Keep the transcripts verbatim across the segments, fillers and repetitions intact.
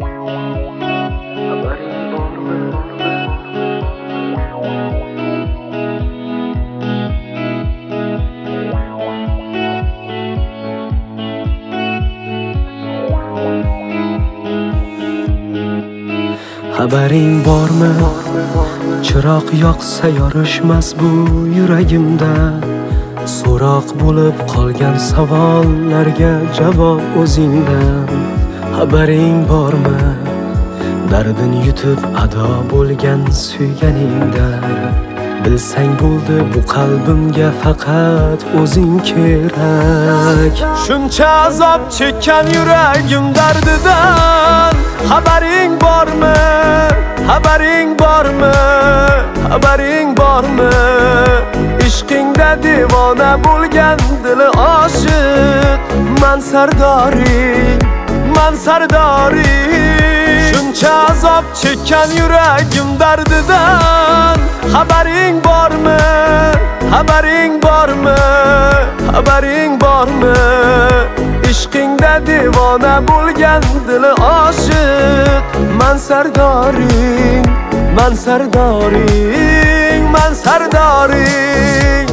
Xabaring bormi? Chiroq yoqsa yorishmas bu yuragimda. So'roq bo'lib qolgan savollarga javob o'zingdan. Xabaring bormi? Dardin yutib ado bo'lgan suyganingda. Bilsang bo'ldi bu qalbimga faqat o'zing kerak. Shuncha azob chekkan yuragim dardidan. Xabaring bormi? Xabaring bormi? Xabaring bormi? Ishqingda devona bo'lgan dili oshiq. Man sardoring, man sardoring. Shuncha azob chekkan yuragim dardidan. Xabaring bormi? Xabaring bormi? Xabaring bormi? Ishqingda devona bo'lgan dili oshiq. Man sardoring, man sardoring, man sardoring.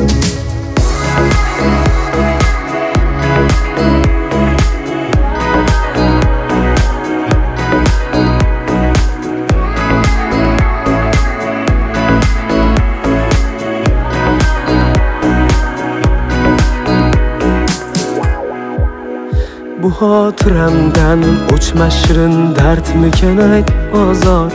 Bu xotiramdan o'chmas shirin dardmikan ayt ozor.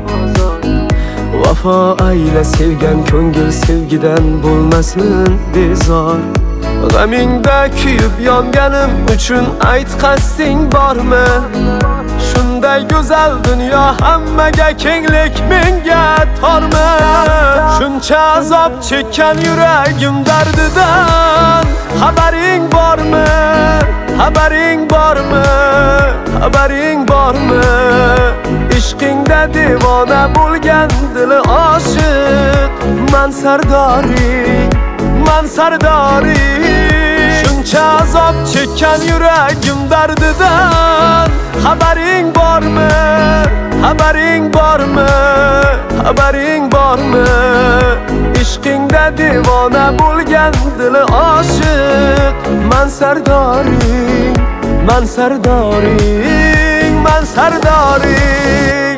Vafo ayla sevgan ko'ngil sevgidan bo'lmasin bezor. G'amingda kuyib yonganim uchun ayt qasding bormi? Shunday go'zal dunyo hammaga kenglik menga tormi? Shuncha azob chekkan yuragim dardidan. Xabaring bormi? Xabaring bormi? Xabaring bormi? Ishqingda devona bo'lgan dili oshiq. Man sardoring, man sardoring. Shuncha azob chekkan yuragim dardidan. Xabaring bormi? Xabaring bormi? Xabaring bormi? Ishqingda devona bo'lgan dili oshiq. Man sardoring, man sardoring, man sardoring.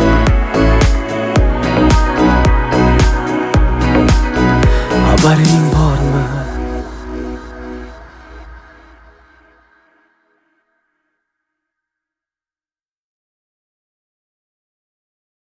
Xabaring